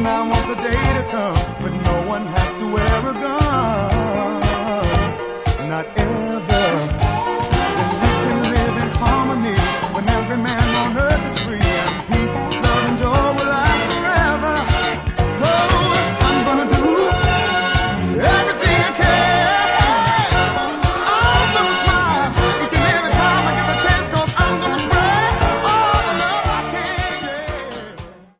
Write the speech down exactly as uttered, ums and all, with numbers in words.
And I want the day to come, but no one has to wear a gun. Not every